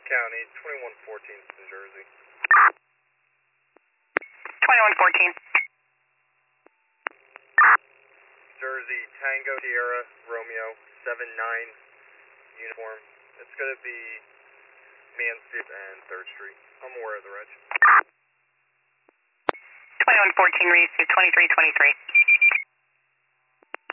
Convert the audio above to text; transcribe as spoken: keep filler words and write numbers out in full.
County, twenty-one fourteen, New Jersey. twenty-one fourteen. Jersey, Tango Sierra Romeo seven nine uniform. It's going to be Mansfield and third Street. I'm aware of the reg. twenty-one fourteen, receive twenty-three twenty-three.